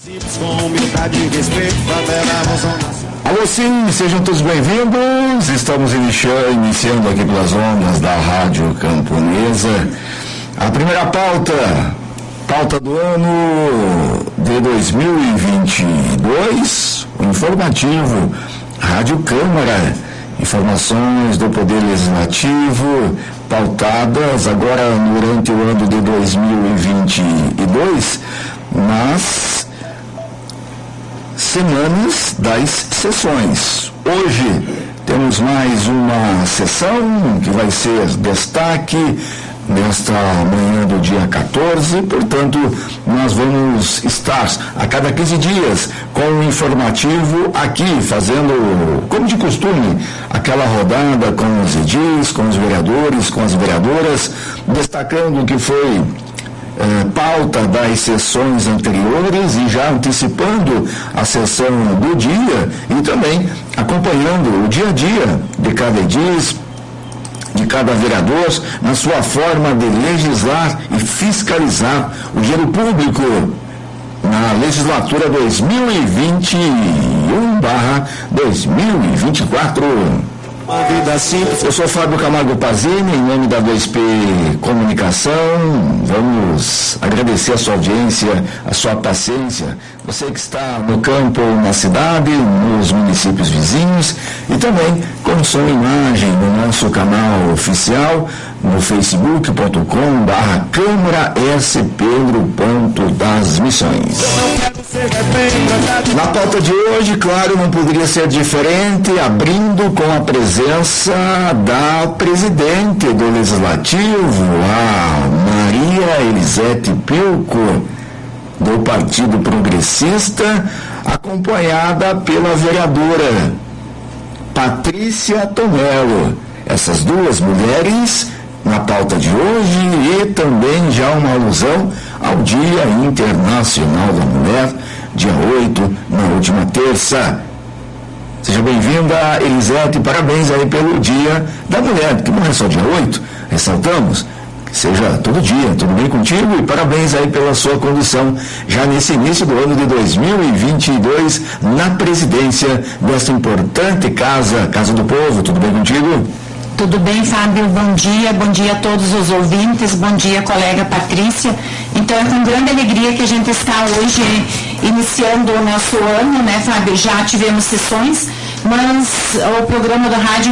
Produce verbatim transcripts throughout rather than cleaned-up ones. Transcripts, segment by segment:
Alô, sim, sejam todos bem-vindos. Estamos iniciando, iniciando aqui pelas ondas da Rádio Camponesa a primeira pauta, pauta do ano de dois mil e vinte e dois, o informativo Rádio Câmara, informações do Poder Legislativo pautadas agora durante o ano de dois mil e vinte e dois nas semanas das sessões. Hoje temos mais uma sessão que vai ser destaque nesta manhã do dia quatorze, portanto, nós vamos estar a cada quinze dias com um informativo aqui, fazendo, como de costume, aquela rodada com os edis, com os vereadores, com as vereadoras, destacando o que foi Eh, pauta das sessões anteriores e já antecipando a sessão do dia e também acompanhando o dia a dia de cada edis, de cada vereador, na sua forma de legislar e fiscalizar o dinheiro público na legislatura dois mil e vinte e um barra dois mil e vinte e quatro. Eu sou Fábio Camargo Pazini, em nome da dois P Comunicação. Vamos agradecer a sua audiência, a sua paciência. Você que está no campo ou na cidade, nos municípios vizinhos, e também com som e imagem no nosso canal oficial, no facebook ponto com barra Câmara S Pedro Ponto das Missões. Na pauta de hoje, claro, não poderia ser diferente, abrindo com a presença da presidente do Legislativo, a Maria Elisete Pilco, do Partido Progressista, acompanhada pela vereadora Patrícia Tonello. Essas duas mulheres na pauta de hoje e também já uma alusão ao Dia Internacional da Mulher, dia oito, na última terça. Seja bem-vinda, Elisete, parabéns aí pelo Dia da Mulher, que não é só dia oito, ressaltamos, que seja todo dia, tudo bem contigo, e parabéns aí pela sua condução, já nesse início do ano de dois mil e vinte e dois, na presidência desta importante casa, Casa do Povo, tudo bem contigo? Tudo bem, Fábio? Bom dia, bom dia a todos os ouvintes, bom dia, colega Patrícia. Então, é com grande alegria que a gente está hoje iniciando o nosso ano, né, Fábio? Já tivemos sessões, mas o programa da rádio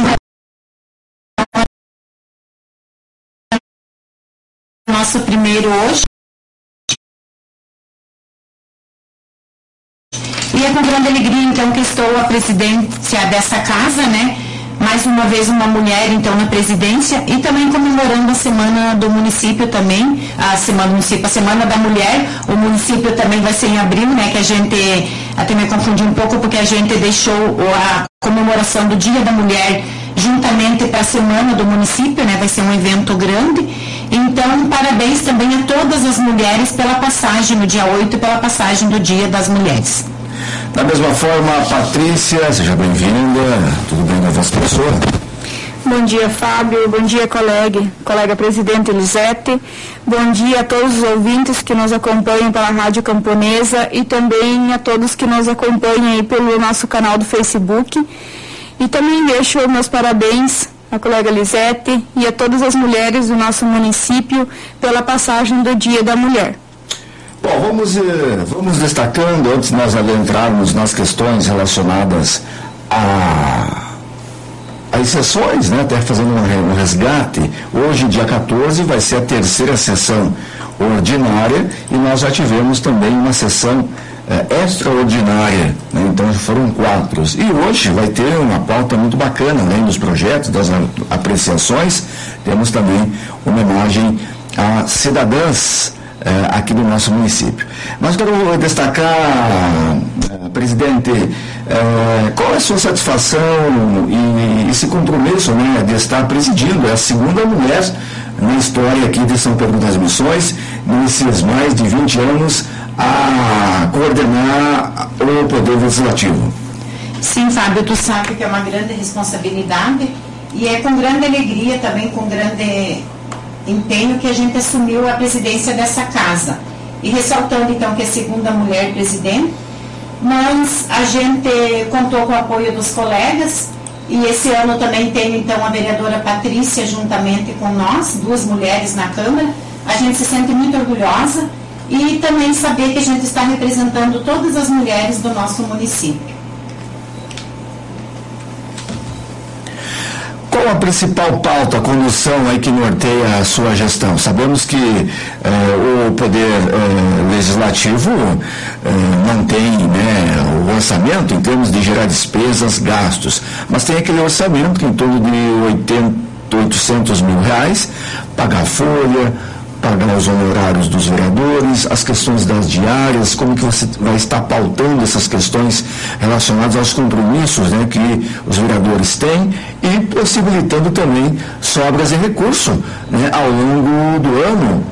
é nosso primeiro hoje. E é com grande alegria, então, que estou a presidência dessa casa, né? Mais uma vez uma mulher, então, na presidência, e também comemorando a semana do município também, a semana do município, a semana da mulher. O município também vai ser em abril, né, que a gente, até me confundi um pouco, porque a gente deixou a comemoração do Dia da Mulher juntamente para a semana do município, né, vai ser um evento grande. Então, parabéns também a todas as mulheres pela passagem no dia oito e pela passagem do Dia das Mulheres. Da mesma forma, Patrícia, seja bem-vinda. Tudo bem com a vossa pessoa? Bom dia, Fábio. Bom dia, colega, colega presidente Elisete. Bom dia a todos os ouvintes que nos acompanham pela Rádio Camponesa e também a todos que nos acompanham aí pelo nosso canal do Facebook. E também deixo meus parabéns à colega Elisete e a todas as mulheres do nosso município pela passagem do Dia da Mulher. Bom, vamos, vamos destacando, antes de nós adentrarmos nas questões relacionadas a, às sessões, né, até fazendo um resgate. Hoje, dia quatorze, vai ser a terceira sessão ordinária e nós já tivemos também uma sessão eh, extraordinária, né, então foram quatro. E hoje vai ter uma pauta muito bacana, além dos projetos, das apreciações, temos também uma homenagem a cidadãs Uh, aqui do nosso município. Mas quero destacar, uh, presidente, uh, qual é a sua satisfação e esse compromisso, né, de estar presidindo, é a segunda mulher na história aqui de São Pedro das Missões, nesses mais de vinte anos, a coordenar o Poder Legislativo. Sim, Fábio, tu sabe que é uma grande responsabilidade e é com grande alegria também, com grande empenho que a gente assumiu a presidência dessa casa. e ressaltando então que é a segunda mulher presidente, mas a gente contou com o apoio dos colegas, e esse ano também tem então a vereadora Patrícia juntamente com nós, duas mulheres na Câmara. A gente se sente muito orgulhosa e também saber que a gente está representando todas as mulheres do nosso município. Qual a principal pauta, a condução aí que norteia a sua gestão? Sabemos que eh, o Poder eh, Legislativo eh, não tem, né, o orçamento em termos de gerar despesas, gastos, mas tem aquele orçamento que em torno de oitenta, oitocentos mil reais, pagar folha, pagar os honorários dos vereadores, as questões das diárias, como que você vai estar pautando essas questões relacionadas aos compromissos, né, que os vereadores têm e possibilitando também sobras de recurso, né, ao longo do ano.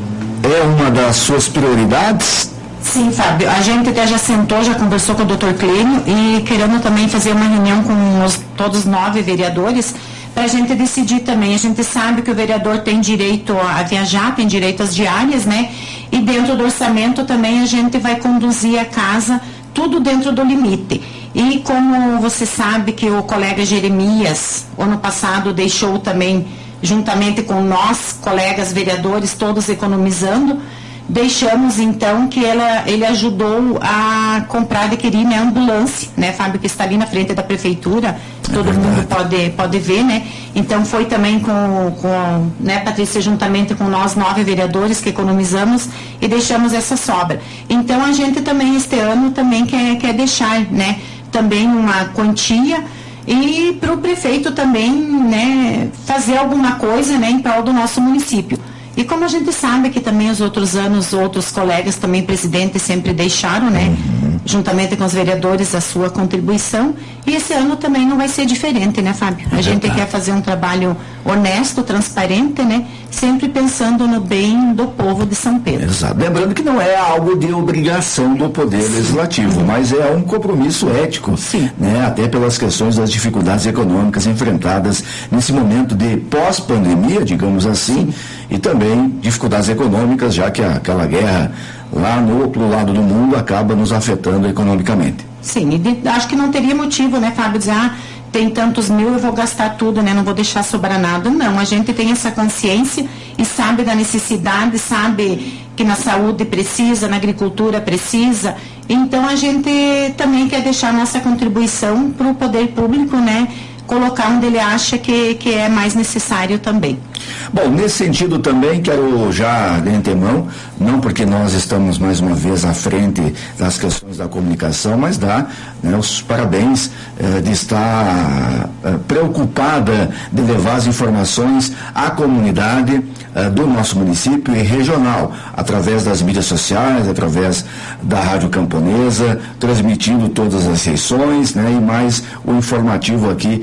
É uma das suas prioridades? Sim, Fábio, a gente até já sentou, já conversou com o doutor Clênio e querendo também fazer uma reunião com os, todos nove vereadores para a gente decidir também. A gente sabe que o vereador tem direito a viajar, tem direito às diárias, né? E dentro do orçamento também a gente vai conduzir a casa tudo dentro do limite. E como você sabe que o colega Jeremias, ano passado, deixou também, juntamente com nós, colegas vereadores, todos economizando, deixamos então que ela, ele ajudou a comprar, adquirir, né, a ambulância, né, Fábio, que está ali na frente da prefeitura, é todo verdade. Mundo pode, pode ver, né? Então foi também com, com, né, Patrícia, juntamente com nós, nove vereadores que economizamos e deixamos essa sobra. Então a gente também, este ano, também quer, quer deixar, né, também uma quantia e para o prefeito também, né, fazer alguma coisa, né, em prol do nosso município. E como a gente sabe que também os outros anos, outros colegas também presidentes sempre deixaram, né, uhum. juntamente com os vereadores, a sua contribuição, e esse ano também não vai ser diferente, né, Fábio? A é gente verdade. Quer fazer um trabalho honesto, transparente, né, sempre pensando no bem do povo de São Pedro. Exato. Lembrando que não é algo de obrigação do Poder Sim. Legislativo, mas é um compromisso ético, Sim. né, até pelas questões das dificuldades econômicas enfrentadas nesse momento de pós-pandemia, digamos assim, Sim. e também dificuldades econômicas, já que aquela guerra lá no outro lado do mundo acaba nos afetando economicamente. Sim, e de, acho que não teria motivo, né, Fábio, dizer, ah, tem tantos mil, eu vou gastar tudo, né, não vou deixar sobrar nada. Não, a gente tem essa consciência e sabe da necessidade, sabe que na saúde precisa, na agricultura precisa, então a gente também quer deixar nossa contribuição para o poder público, né, colocar onde ele acha que, que é mais necessário também. Bom, nesse sentido também quero já de antemão, não porque nós estamos mais uma vez à frente das questões da comunicação, mas dar, né, os parabéns eh, de estar eh, preocupada de levar as informações à comunidade eh, do nosso município e regional, através das mídias sociais, através da Rádio Camponesa, transmitindo todas as sessões, né, e mais o informativo aqui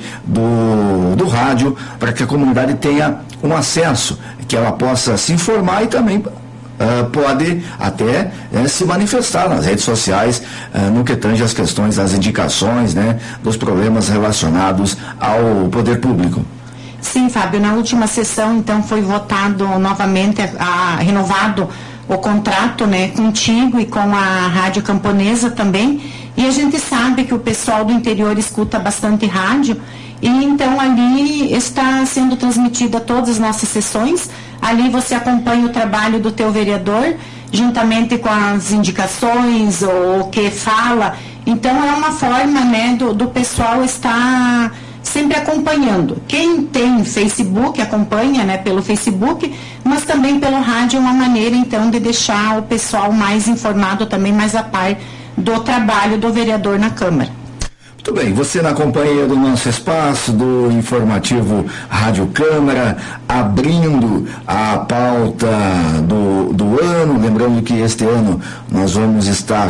do, do rádio, para que a comunidade tenha um acesso, que ela possa se informar e também uh, pode até uh, se manifestar nas redes sociais uh, no que tange as questões das indicações, né, dos problemas relacionados ao poder público. Sim, Fábio, na última sessão então foi votado novamente, a, a, renovado o contrato, né, contigo e com a Rádio Camponesa também, e a gente sabe que o pessoal do interior escuta bastante rádio. E então ali está sendo transmitida todas as nossas sessões, ali você acompanha o trabalho do teu vereador, juntamente com as indicações, ou o que fala, então é uma forma, né, do, do pessoal estar sempre acompanhando. Quem tem Facebook acompanha, né, pelo Facebook, mas também pelo rádio é uma maneira então de deixar o pessoal mais informado também, mais a par do trabalho do vereador na Câmara. Muito bem, você na companhia do nosso espaço, do informativo Rádio Câmara, abrindo a pauta do, do ano, lembrando que este ano nós vamos estar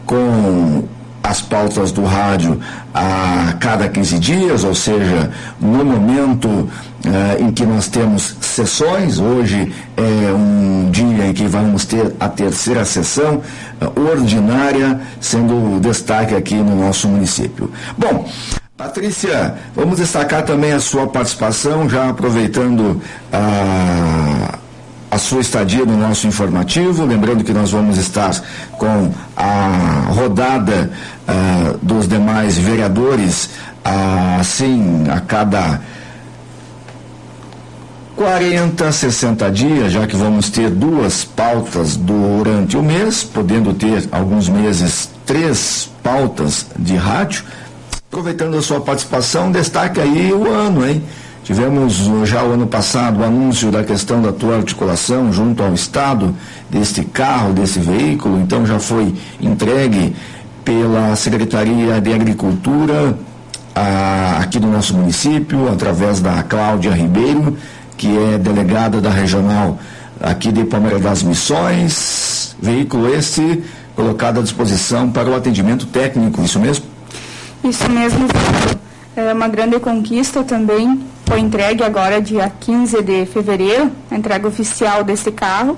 com as pautas do rádio a cada quinze dias, ou seja, no momento eh, em que nós temos sessões, hoje é um dia em que vamos ter a terceira sessão eh, ordinária, sendo destaque aqui no nosso município. Bom, Patrícia, vamos destacar também a sua participação, já aproveitando a a sua estadia no nosso informativo, lembrando que nós vamos estar com a rodada uh, dos demais vereadores, uh, assim, a cada quarenta, sessenta dias, já que vamos ter duas pautas durante o mês, podendo ter alguns meses três pautas de rádio. Aproveitando a sua participação, destaque aí o ano, hein? Tivemos já o ano passado o anúncio da questão da tua articulação junto ao Estado, deste carro, desse veículo, então já foi entregue pela Secretaria de Agricultura a, aqui do nosso município, através da Cláudia Ribeiro, que é delegada da regional aqui de Palmeira das Missões. Veículo este colocado à disposição para o atendimento técnico, isso mesmo? Isso mesmo, é uma grande conquista também. Foi entregue agora dia quinze de fevereiro, a entrega oficial desse carro,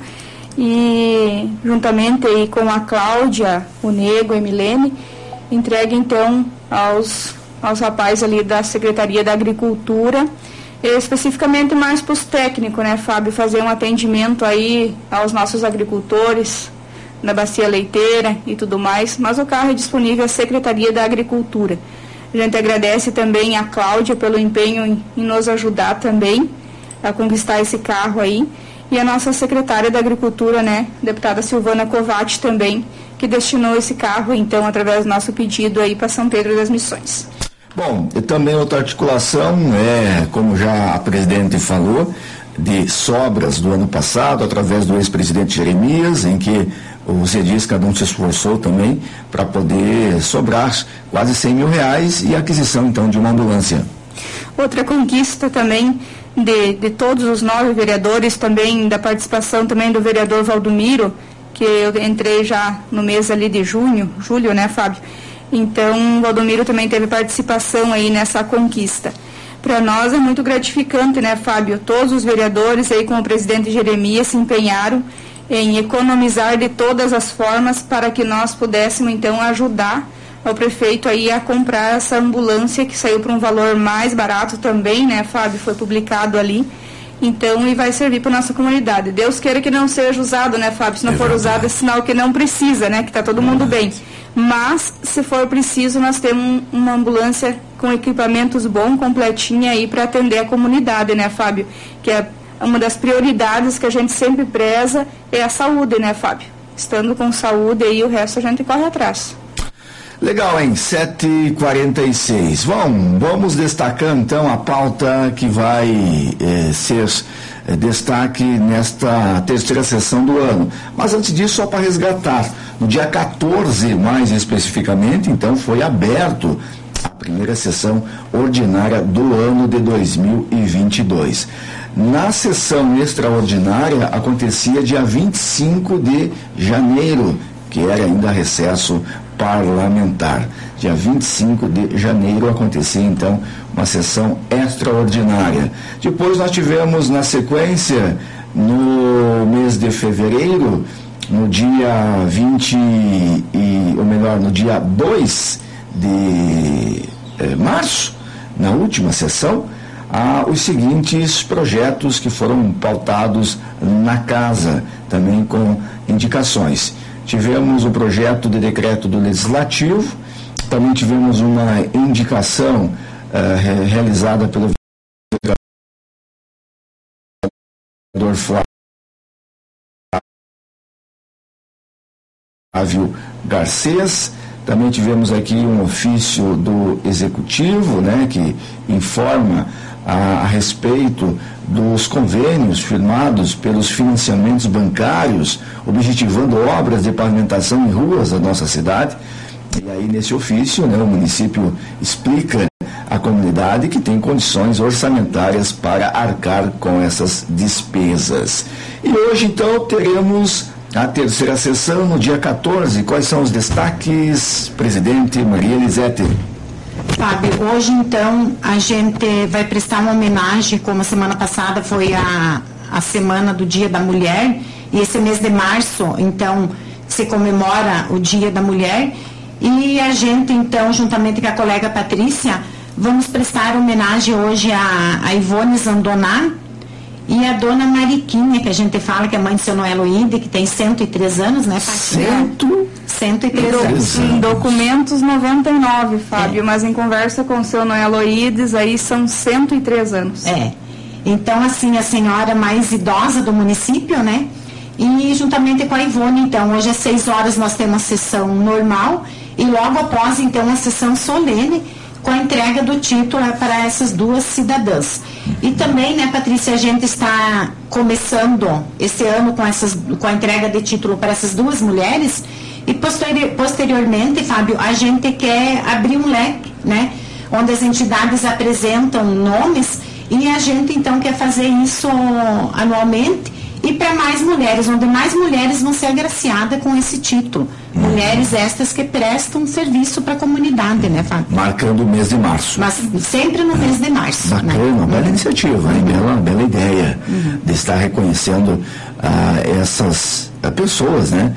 e juntamente aí com a Cláudia, o Nego e a Milene, entregue então aos, aos rapazes ali da Secretaria da Agricultura, especificamente mais para os técnicos, né, Fábio, fazer um atendimento aí aos nossos agricultores na bacia leiteira e tudo mais, mas o carro é disponível à Secretaria da Agricultura. A gente agradece também a Cláudia pelo empenho em, em nos ajudar também a conquistar esse carro aí, e a nossa secretária da Agricultura, né, deputada Silvana Covatti também, que destinou esse carro, então, através do nosso pedido aí para São Pedro das Missões. Bom, e também outra articulação é, como já a presidente falou, de sobras do ano passado, através do ex-presidente Jeremias, em que o CEDIS, cada um se esforçou também para poder sobrar quase cem mil reais e a aquisição, então, de uma ambulância. Outra conquista também de, de todos os nove vereadores, também da participação também do vereador Valdomiro, que eu entrei já no mês ali de junho, julho, né, Fábio? Então, o Valdomiro também teve participação aí nessa conquista. Para nós é muito gratificante, né, Fábio? Todos os vereadores aí com o presidente Jeremias se empenharam em economizar de todas as formas para que nós pudéssemos, então, ajudar o prefeito aí a comprar essa ambulância que saiu por um valor mais barato também, né, Fábio? Foi publicado ali. Então, e vai servir para nossa comunidade. Deus queira que não seja usado, né, Fábio? Se não for usado, é sinal que não precisa, né? Que está todo mundo bem. Mas, se for preciso, nós temos uma ambulância com equipamentos bons, completinha aí para atender a comunidade, né, Fábio? Que é uma das prioridades que a gente sempre preza é a saúde, né, Fábio? Estando com saúde aí, o resto a gente corre atrás. Legal, hein? sete e quarenta e seis. Bom, vamos destacar então a pauta que vai eh, ser eh, destaque nesta terceira sessão do ano. Mas antes disso, só para resgatar, no dia quatorze, mais especificamente, então foi aberto a primeira sessão ordinária do ano de dois mil e vinte e dois. Na sessão extraordinária acontecia dia vinte e cinco de janeiro, que era ainda recesso parlamentar. Dia vinte e cinco de janeiro acontecia então uma sessão extraordinária. Depois nós tivemos na sequência, no mês de fevereiro, no dia vinte e, ou melhor, no dia dois de eh, março, na última sessão, há os seguintes projetos que foram pautados na casa, também com indicações. Tivemos o projeto de decreto do Legislativo, também tivemos uma indicação uh, re realizada pelo vereador Flávio Garcês. Também tivemos aqui um ofício do Executivo, né, que informa a, a respeito dos convênios firmados pelos financiamentos bancários, objetivando obras de pavimentação em ruas da nossa cidade. E aí, nesse ofício, né, o município explica à comunidade que tem condições orçamentárias para arcar com essas despesas. E hoje, então, teremos a terceira sessão, no dia quatorze. Quais são os destaques, presidente Maria Elisete? Fábio, hoje então a gente vai prestar uma homenagem, como a semana passada foi a, a semana do Dia da Mulher, e esse mês de março, então, se comemora o Dia da Mulher, e a gente então, juntamente com a colega Patrícia, vamos prestar homenagem hoje a, a Ivone Zandoná e a dona Mariquinha, que a gente fala que é mãe de seu Noeloide, que tem cento e três anos, né, Patinha? cento e três anos. Em documentos noventa e nove, Fábio, é. Mas em conversa com o seu Noeloides, aí são cento e três anos. É. Então, assim, a senhora mais idosa do município, né? E juntamente com a Ivone, então, hoje às seis horas nós temos a sessão normal e logo após, então, a sessão solene com a entrega do título para essas duas cidadãs. E também, né, Patrícia, a gente está começando esse ano com, essas, com a entrega de título para essas duas mulheres e posterior, posteriormente, Fábio, a gente quer abrir um leque, né, onde as entidades apresentam nomes e a gente, então, quer fazer isso anualmente e para mais mulheres, onde mais mulheres vão ser agraciadas com esse título. Hum. Mulheres estas que prestam serviço para a comunidade, né, Fábio? Marcando o mês de março. Mas sempre no é. mês de março. Bacana, né? Uma bela uhum. iniciativa, hein? Bela, bela ideia uhum. de estar reconhecendo ah, essas ah, pessoas, né,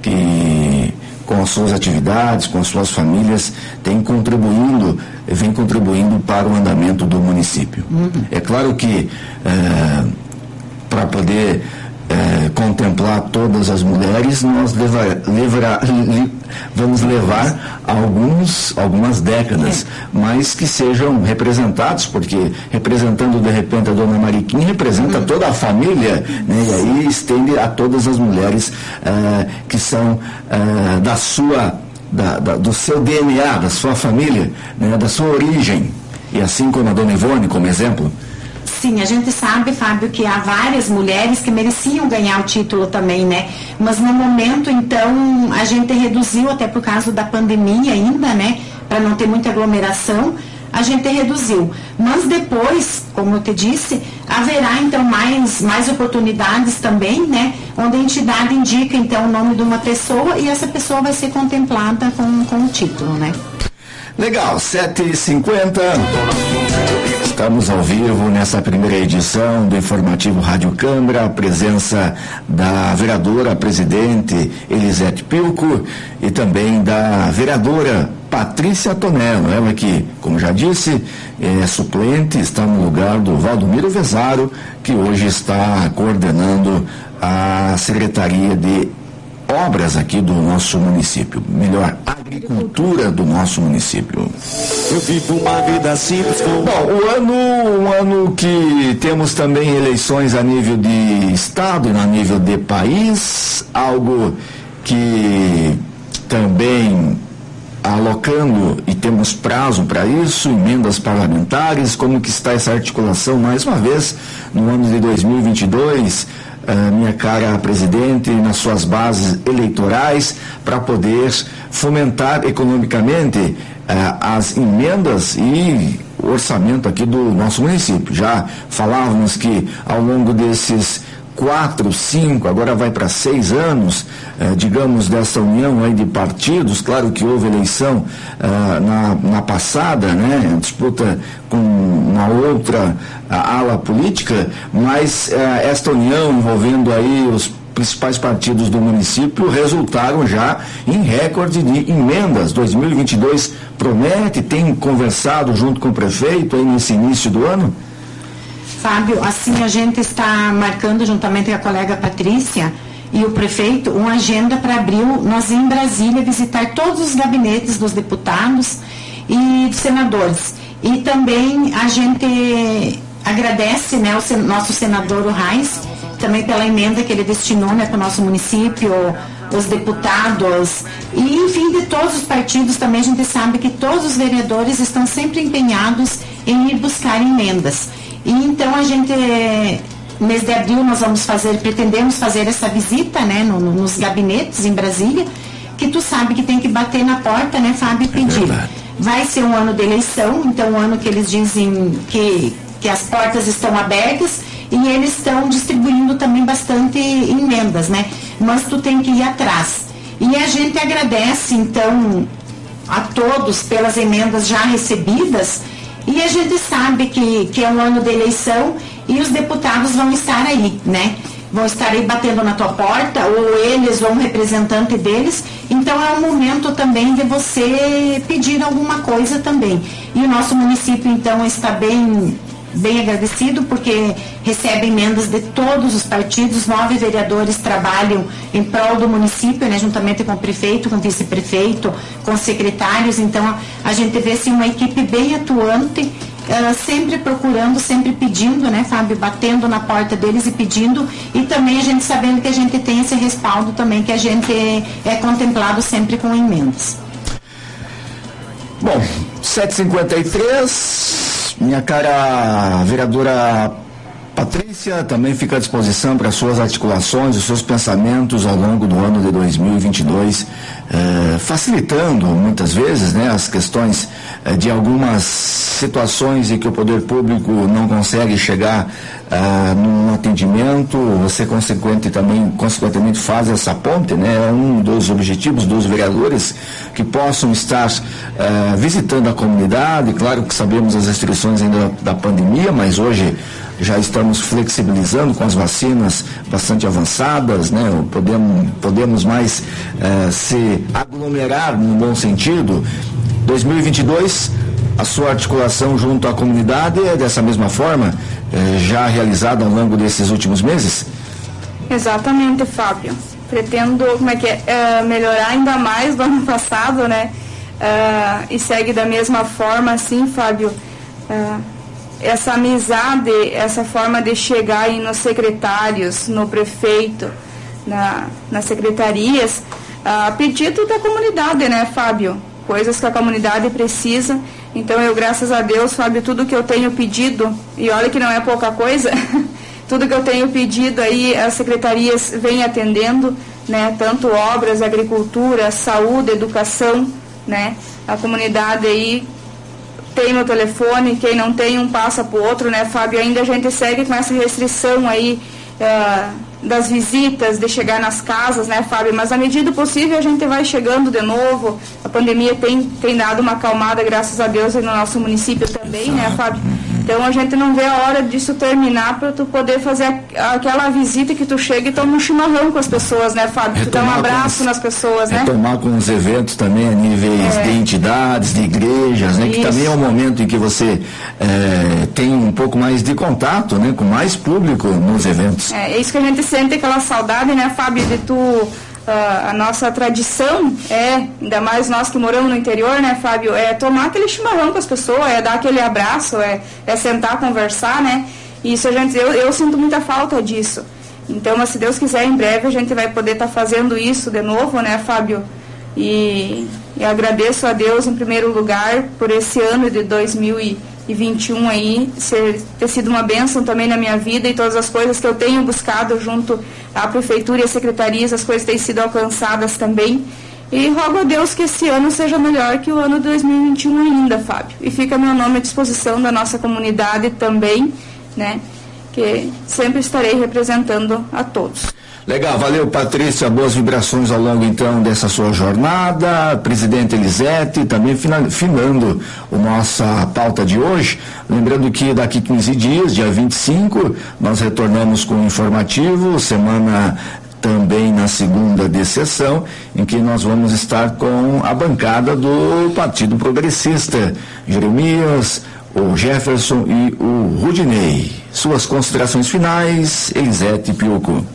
que com as suas atividades, com as suas famílias, têm contribuindo, vem contribuindo para o andamento do município. Uhum. É claro que ah, para poder é, contemplar todas as mulheres, nós levar, levar, le, vamos levar alguns, algumas décadas, é. mas que sejam representados, porque representando de repente a dona Mariquinha, representa uhum. toda a família, né, e aí estende a todas as mulheres é, que são é, da sua, da, da, do seu D N A, da sua família, né, da sua origem, e assim como a dona Ivone, como exemplo. Sim, a gente sabe, Fábio, que há várias mulheres que mereciam ganhar o título também, né? Mas no momento, então, a gente reduziu, até por causa da pandemia ainda, né? Para não ter muita aglomeração, a gente reduziu. Mas depois, como eu te disse, haverá, então, mais, mais oportunidades também, né? Onde a entidade indica, então, o nome de uma pessoa e essa pessoa vai ser contemplada com, com o título, né? Legal, sete e cinquenta. Estamos ao vivo nessa primeira edição do Informativo Rádio Câmara, a presença da vereadora presidente Elisete Pilco e também da vereadora Patrícia Tonello, ela que, como já disse, é suplente, está no lugar do Valdomiro Vezaro, que hoje está coordenando a Secretaria de Obras aqui do nosso município, melhor, agricultura do nosso município. Eu vivo uma vida simples. Bom, o ano, um ano que temos também eleições a nível de estado e a nível de país, algo que também alocando e temos prazo para isso, emendas parlamentares, como que está essa articulação mais uma vez no ano de dois mil e vinte e dois, Uh, minha cara presidente, nas suas bases eleitorais, para poder fomentar economicamente uh, as emendas e o orçamento aqui do nosso município. Já falávamos que ao longo desses quatro, cinco, agora vai para seis anos, eh, digamos, dessa união aí de partidos. Claro que houve eleição eh, na, na passada, né, disputa com uma outra a, ala política, mas eh, esta união envolvendo aí os principais partidos do município resultaram já em recorde de emendas. dois mil e vinte e dois promete, tem conversado junto com o prefeito aí nesse início do ano? Fábio, assim a gente está marcando juntamente com a colega Patrícia e o prefeito uma agenda para abril, nós ir em Brasília visitar todos os gabinetes dos deputados e dos senadores. E também a gente agradece, né, o sen- nosso senador Reis, também pela emenda que ele destinou, né, para o nosso município, os deputados e, enfim, de todos os partidos também. A gente sabe que todos os vereadores estão sempre empenhados em ir buscar emendas. E então a gente, mês de abril, nós vamos fazer, pretendemos fazer essa visita, né, no, no, nos gabinetes em Brasília, que tu sabe que tem que bater na porta, né, Fábio, e pedir. É Vai ser um ano de eleição, então um ano que eles dizem que, que as portas estão abertas e eles estão distribuindo também bastante emendas, né, mas tu tem que ir atrás. E a gente agradece, então, a todos pelas emendas já recebidas. E a gente sabe que, que é um ano de eleição e os deputados vão estar aí, né? Vão estar aí batendo na tua porta, ou eles ou um representante deles. Então é um momento também de você pedir alguma coisa também. E o nosso município, então, está bem, bem agradecido, porque recebe emendas de todos os partidos, nove vereadores trabalham em prol do município, né, juntamente com o prefeito, com o vice-prefeito, com secretários, então a, a gente vê assim, uma equipe bem atuante, Uh, sempre procurando, sempre pedindo, né, Fábio, batendo na porta deles e pedindo, e também a gente sabendo que a gente tem esse respaldo também, que a gente é, é contemplado sempre com emendas. Bom, sete e cinquenta e três, minha cara vereadora Patrícia também fica à disposição para suas articulações, os seus pensamentos ao longo do ano de dois mil e vinte e dois, eh, facilitando muitas vezes, né, as questões eh, de algumas situações em que o poder público não consegue chegar ah, num atendimento. Você consequente também, consequentemente faz essa ponte, né, é um dos objetivos dos vereadores que possam estar ah, visitando a comunidade. Claro que sabemos as restrições ainda da pandemia, mas hoje já estamos flexibilizando com as vacinas bastante avançadas, né? Podemos, podemos mais eh, se aglomerar no bom sentido. dois mil e vinte e dois, a sua articulação junto à comunidade é dessa mesma forma, eh, já realizada ao longo desses últimos meses? Exatamente, Fábio. Pretendo, como é que é, é melhorar ainda mais do ano passado, né? Uh, e segue da mesma forma, assim, Fábio. Uh, essa amizade, essa forma de chegar aí nos secretários, no prefeito, na, nas secretarias, a pedido da comunidade, né, Fábio? Coisas que a comunidade precisa. Então, eu, graças a Deus, Fábio, tudo que eu tenho pedido, e olha que não é pouca coisa, tudo que eu tenho pedido aí, as secretarias vêm atendendo, né, tanto obras, agricultura, saúde, educação, né, a comunidade aí tem meu telefone, quem não tem um passa para o outro, né, Fábio? Ainda a gente segue com essa restrição aí uh, das visitas, de chegar nas casas, né, Fábio? Mas à medida do possível a gente vai chegando de novo. A pandemia tem, tem dado uma acalmada, graças a Deus, aí no nosso município também, né, Fábio? Então a gente não vê a hora disso terminar para tu poder fazer a, aquela visita que tu chega e toma um chimarrão com as pessoas, né, Fábio? Tu dá um abraço nas pessoas, né? Retomar com os eventos também a níveis é. de entidades, de igrejas, né? Isso. Que também é um momento em que você é, tem um pouco mais de contato, né? Com mais público nos eventos. É, é isso que a gente sente, aquela saudade, né, Fábio, de tu... Uh, a nossa tradição é, ainda mais nós que moramos no interior, né, Fábio, é tomar aquele chimarrão com as pessoas, é dar aquele abraço, é, é sentar, conversar, né, e isso a gente, eu, eu sinto muita falta disso. Então, mas se Deus quiser, em breve a gente vai poder estar tá fazendo isso de novo, né, Fábio, e, e agradeço a Deus em primeiro lugar por esse ano de dois mil e vinte e um aí, ser, ter sido uma bênção também na minha vida, e todas as coisas que eu tenho buscado junto à prefeitura e às secretarias, as coisas têm sido alcançadas também, e rogo a Deus que esse ano seja melhor que o ano de dois mil e vinte e um ainda, Fábio, e fica meu nome à disposição da nossa comunidade também, né, que sempre estarei representando a todos. Legal, valeu, Patrícia, boas vibrações ao longo então dessa sua jornada. Presidente Elisete, também finando a nossa pauta de hoje, lembrando que daqui quinze dias, dia vinte e cinco, nós retornamos com o informativo, semana também na segunda de sessão, em que nós vamos estar com a bancada do Partido Progressista, Jeremias, o Jefferson e o Rudinei. Suas considerações finais, Elisete Piuco.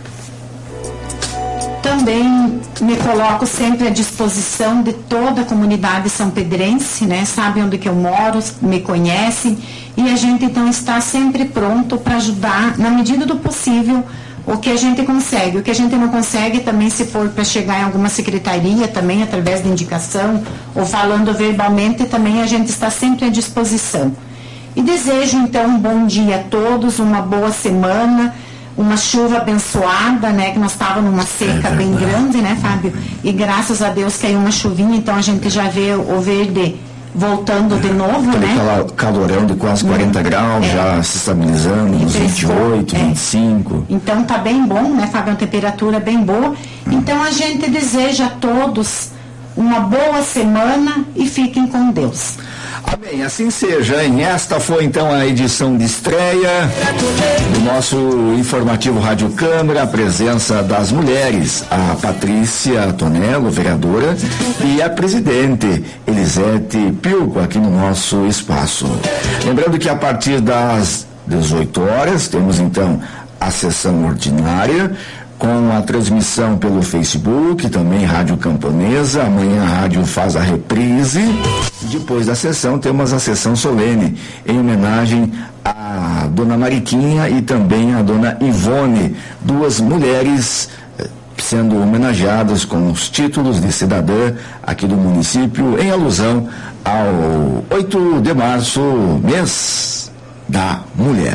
Também me coloco sempre à disposição de toda a comunidade santopedrense, né? Sabem onde que eu moro, me conhecem, e a gente então está sempre pronto para ajudar, na medida do possível, o que a gente consegue. O que a gente não consegue também, se for para chegar em alguma secretaria, também através de indicação, ou falando verbalmente, também a gente está sempre à disposição. E desejo então um bom dia a todos, uma boa semana, uma chuva abençoada, né, que nós estávamos numa seca é bem grande, né, Fábio? E graças a Deus caiu uma chuvinha, então a gente já vê o verde voltando de novo, aquele né? calorão de quase quarenta é. graus, é. já se estabilizando nos vinte e oito, é. vinte e cinco. Então tá bem bom, né, Fábio? Uma temperatura bem boa. Então a gente deseja a todos uma boa semana e fiquem com Deus. Amém, assim seja, hein? Esta foi então a edição de estreia do nosso informativo Rádio Câmara, a presença das mulheres, a Patrícia Tonello, vereadora, e a presidente Elisete Pilco, aqui no nosso espaço. Lembrando que a partir das dezoito horas temos então a sessão ordinária, com a transmissão pelo Facebook, também Rádio Camponesa. Amanhã a rádio faz a reprise. Depois da sessão temos a sessão solene, em homenagem à dona Mariquinha e também à dona Ivone, duas mulheres sendo homenageadas com os títulos de cidadã aqui do município, em alusão ao oito de março, mês da mulher.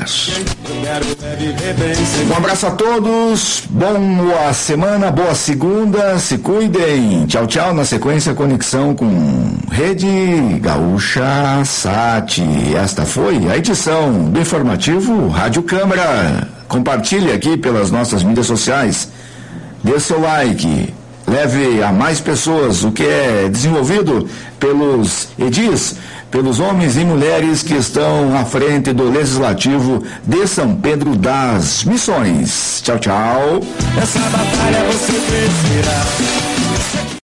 Um abraço a todos, boa semana, boa segunda, se cuidem, tchau, tchau. Na sequência, conexão com Rede Gaúcha Sat. Esta foi a edição do informativo Rádio Câmara. Compartilhe aqui pelas nossas mídias sociais, dê seu like, leve a mais pessoas o que é desenvolvido pelos edis, pelos homens e mulheres que estão à frente do Legislativo de São Pedro das Missões. Tchau, tchau. Essa batalha você vencerá.